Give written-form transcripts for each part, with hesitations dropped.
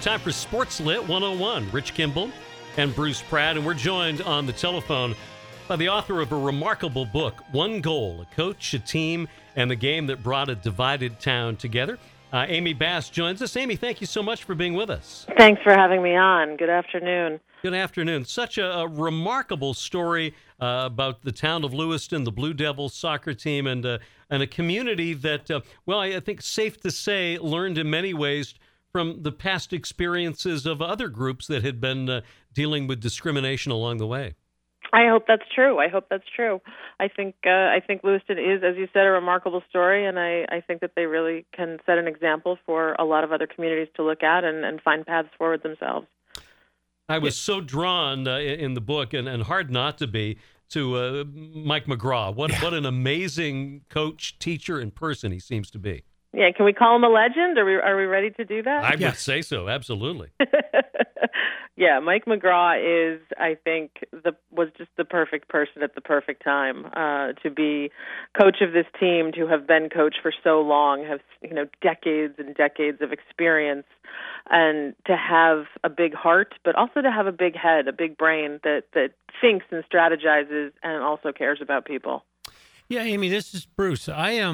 time for Sports Lit 101. Rich Kimball and Bruce Pratt, and we're joined on the telephone by the author of a remarkable book, One Goal, A Coach, a Team, and the Game That Brought a Divided Town Together. Amy Bass joins us. Amy, thank you so much for being with us. Thanks for having me on. Good afternoon. Good afternoon. Such a remarkable story about the town of Lewiston, the Blue Devils soccer team, and a community that, I think safe to say, learned in many ways from the past experiences of other groups that had been dealing with discrimination along the way. I hope that's true. I think Lewiston is, as you said, a remarkable story, and I think that they really can set an example for a lot of other communities to look at and find paths forward themselves. I was so drawn in the book, and hard not to be, to Mike McGraw. What an amazing coach, teacher, and person he seems to be. Yeah, can we call him a legend? Are we ready to do that? I would say so, absolutely. Yeah, Mike McGraw is, I think, was just the perfect person at the perfect time to be coach of this team, to have been coach for so long, have decades and decades of experience, and to have a big heart, but also to have a big head, a big brain that thinks and strategizes and also cares about people. Yeah, Amy, this is Bruce.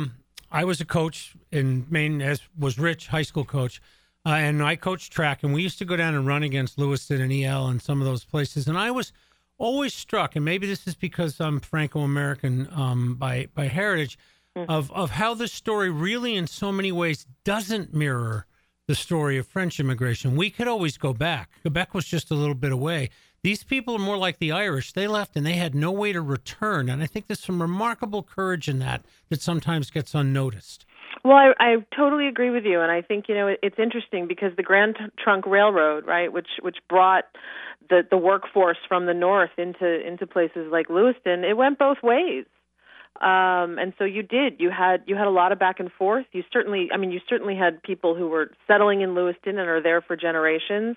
I was a coach in Maine, as was Rich, high school coach. And I coached track, and we used to go down and run against Lewiston and EL and some of those places. And I was always struck, and maybe this is because I'm Franco-American by heritage, of how this story really in so many ways doesn't mirror the story of French immigration. We could always go back. Quebec was just a little bit away. These people are more like the Irish. They left, and they had no way to return. And I think there's some remarkable courage in that sometimes gets unnoticed. Well, I totally agree with you, and I think it's interesting because the Grand Trunk Railroad, right, which brought the workforce from the north into places like Lewiston, it went both ways, and so you had a lot of back and forth. You certainly had people who were settling in Lewiston and are there for generations.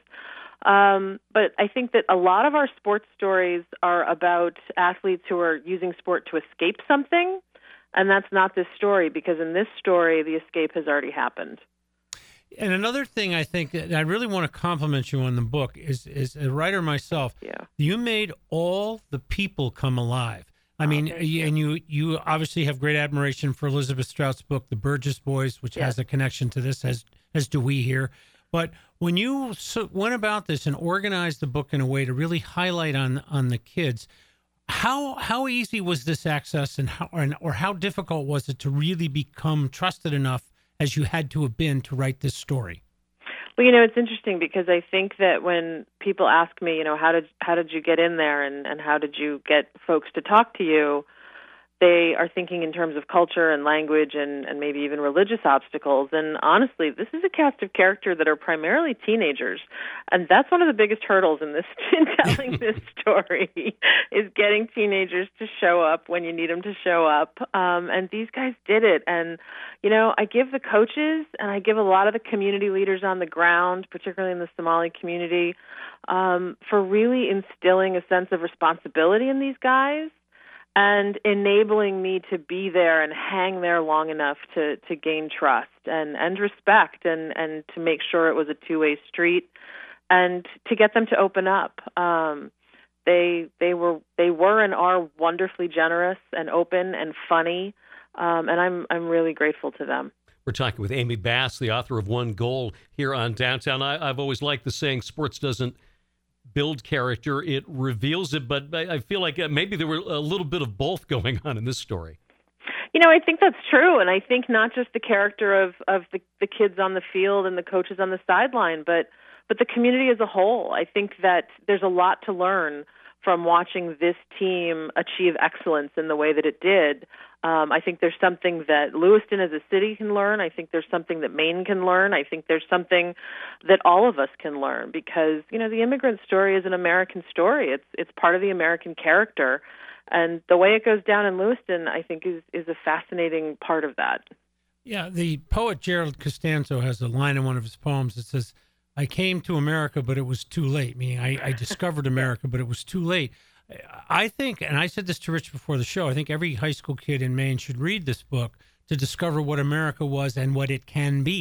But I think that a lot of our sports stories are about athletes who are using sport to escape something. And that's not this story, because in this story, the escape has already happened. And another thing I think that I really want to compliment you on the book is a writer myself. Yeah. You made all the people come alive. I mean, you obviously have great admiration for Elizabeth Strout's book, The Burgess Boys, which has a connection to this, as do we here. But when you went about this and organized the book in a way to really highlight on the kids, How easy was this access, and how difficult was it to really become trusted enough as you had to have been to write this story? Well, it's interesting because I think that when people ask me, how did you get in there and how did you get folks to talk to you, they are thinking in terms of culture and language and maybe even religious obstacles. And honestly, this is a cast of characters that are primarily teenagers. And that's one of the biggest hurdles in telling this story is getting teenagers to show up when you need them to show up. And these guys did it. And, I give the coaches and I give a lot of the community leaders on the ground, particularly in the Somali community, for really instilling a sense of responsibility in these guys, and enabling me to be there and hang there long enough to gain trust and respect and to make sure it was a two-way street and to get them to open up. They were and are wonderfully generous and open and funny, and I'm really grateful to them. We're talking with Amy Bass, the author of One Goal, here on Downtown. I've always liked the saying, sports doesn't build character, it reveals it, but I feel like maybe there were a little bit of both going on in this story. I think that's true, and I think not just the character of the kids on the field and the coaches on the sideline, but the community as a whole. I think that there's a lot to learn from watching this team achieve excellence in the way that it did. I think there's something that Lewiston as a city can learn. I think there's something that Maine can learn. I think there's something that all of us can learn because, the immigrant story is an American story. It's part of the American character. And the way it goes down in Lewiston, I think, is a fascinating part of that. Yeah, the poet Gerald Costanzo has a line in one of his poems that says, "I came to America, but it was too late," meaning I discovered America, but it was too late. I think, and I said this to Rich before the show, I think every high school kid in Maine should read this book to discover what America was and what it can be.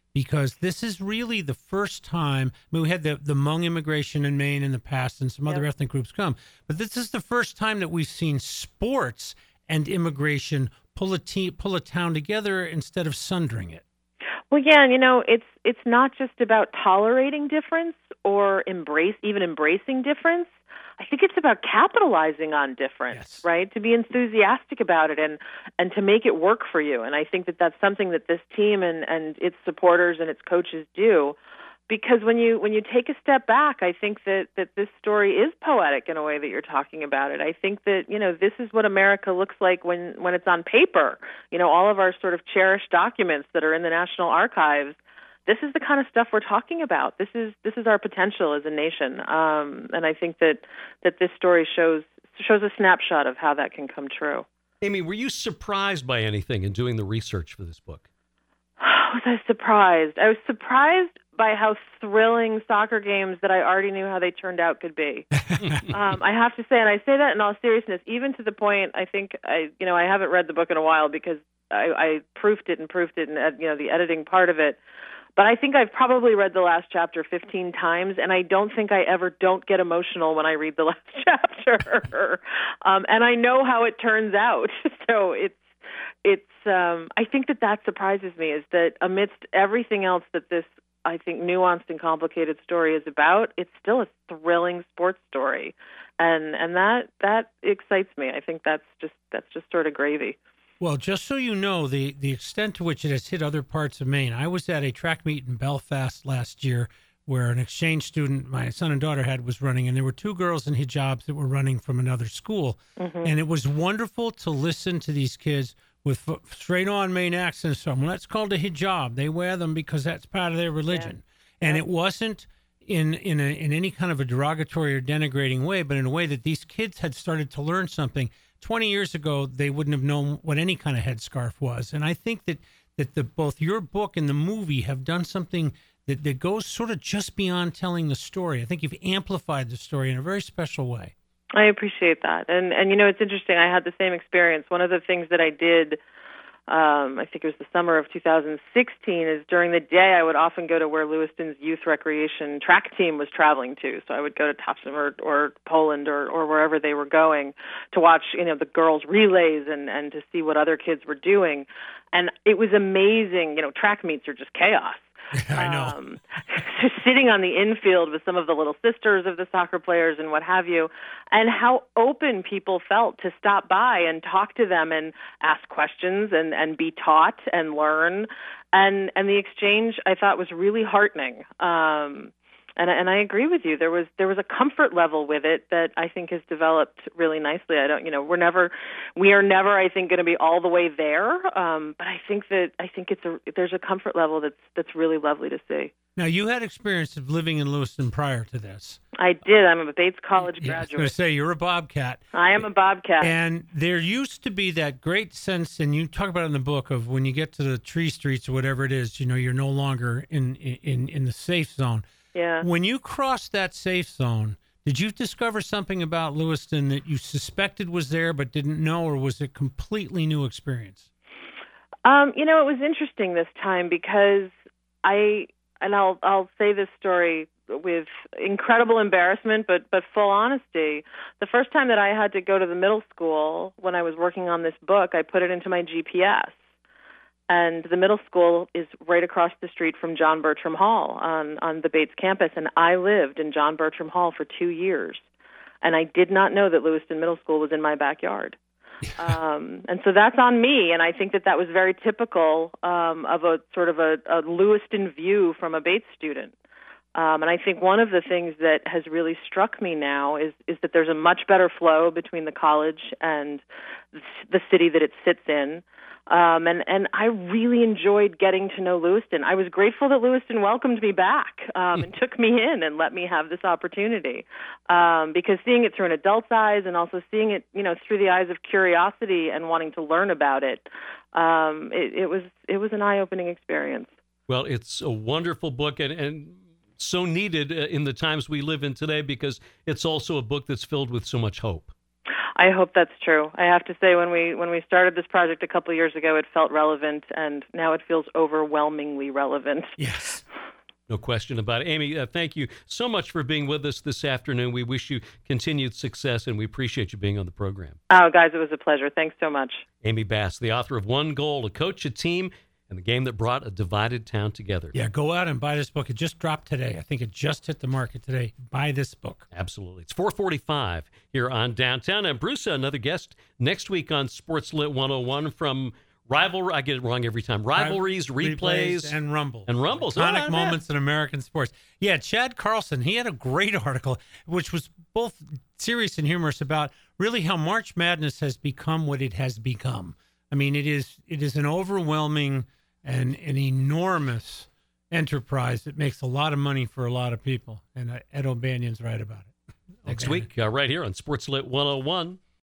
because this is really the first time. I mean, we had the Hmong immigration in Maine in the past, and some other ethnic groups come, but this is the first time that we've seen sports and immigration pull a town together instead of sundering it. Well, yeah, and it's not just about tolerating difference or embracing difference. I think it's about capitalizing on difference, right? To be enthusiastic about it and to make it work for you. And I think that that's something that this team and its supporters and its coaches do. Because when you take a step back, I think that this story is poetic in a way that you're talking about it. I think that, this is what America looks like when it's on paper. All of our sort of cherished documents that are in the National Archives, this is the kind of stuff we're talking about. This is our potential as a nation. And I think that this story shows a snapshot of how that can come true. Amy, were you surprised by anything in doing the research for this book? Was I surprised? I was surprised by how thrilling soccer games that I already knew how they turned out could be. I have to say, and I say that in all seriousness, even to the point, I think I haven't read the book in a while because I proofed it and the editing part of it. But I think I've probably read the last chapter 15 times, and I don't think I ever don't get emotional when I read the last chapter. And I know how it turns out. So I think that surprises me, is that amidst everything else that this, I think, nuanced and complicated story is about, it's still a thrilling sports story. And that excites me. I think that's just sort of gravy. Well, just so you know, the extent to which it has hit other parts of Maine. I was at a track meet in Belfast last year where an exchange student my son and daughter was running, and there were two girls in hijabs that were running from another school. Mm-hmm. And it was wonderful to listen to these kids with straight-on Maine accents. So, well, that's called a hijab. They wear them because that's part of their religion. Yeah. And it wasn't in any kind of a derogatory or denigrating way, but in a way that these kids had started to learn something. 20 years ago, they wouldn't have known what any kind of headscarf was. And I think that both your book and the movie have done something that goes sort of just beyond telling the story. I think you've amplified the story in a very special way. I appreciate that. And it's interesting. I had the same experience. One of the things that I did, I think it was the summer of 2016, is during the day I would often go to where Lewiston's youth recreation track team was traveling to. So I would go to Topsham or Poland or wherever they were going to watch, the girls' relays and to see what other kids were doing. And it was amazing. Track meets are just chaos. I know. Just sitting on the infield with some of the little sisters of the soccer players and what have you, and how open people felt to stop by and talk to them and ask questions and be taught and learn. And the exchange, I thought, was really heartening. And I agree with you. There was a comfort level with it that I think has developed really nicely. We are never, I think, going to be all the way there. But I think there's a comfort level that's really lovely to see. Now, you had experience of living in Lewiston prior to this. I did. I'm a Bates College graduate. I was going to say, you're a Bobcat. I am a Bobcat. And there used to be that great sense, and you talk about it in the book, of when you get to the tree streets or whatever it is, you're no longer in the safe zone. Yeah. When you crossed that safe zone, did you discover something about Lewiston that you suspected was there but didn't know, or was it a completely new experience? It was interesting this time because I'll say this story with incredible embarrassment but full honesty. The first time that I had to go to the middle school when I was working on this book, I put it into my GPS. And the middle school is right across the street from John Bertram Hall on the Bates campus. And I lived in John Bertram Hall for 2 years. And I did not know that Lewiston Middle School was in my backyard. And so that's on me. And I think that was very typical of a sort of a Lewiston view from a Bates student. And I think one of the things that has really struck me now is that there's a much better flow between the college and the city that it sits in. And I really enjoyed getting to know Lewiston. I was grateful that Lewiston welcomed me back and took me in and let me have this opportunity. Because seeing it through an adult's eyes and also seeing it, through the eyes of curiosity and wanting to learn about it, it was an eye-opening experience. Well, it's a wonderful book and so needed in the times we live in today, because it's also a book that's filled with so much hope. I hope that's true. I have to say, when we started this project a couple of years ago, it felt relevant, and now it feels overwhelmingly relevant. Yes. No question about it. Amy, thank you so much for being with us this afternoon. We wish you continued success, and we appreciate you being on the program. Oh, guys, it was a pleasure. Thanks so much. Amy Bass, the author of One Goal, to coach a team and the game that brought a divided town together. Yeah, go out and buy this book. It just dropped today. I think it just hit the market today. Buy this book. Absolutely. It's 4:45 here on Downtown. And Bruce, another guest next week on Sports Lit 101 from Rivalry. I get it wrong every time. Rivalries, replays, and rumbles. And rumbles. Iconic moments in American sports. Yeah, Chad Carlson, he had a great article, which was both serious and humorous, about really how March Madness has become what it has become. I mean, it is an overwhelming and an enormous enterprise that makes a lot of money for a lot of people. And Ed O'Banion's right about it. Next week, right here on Sports Lit 101.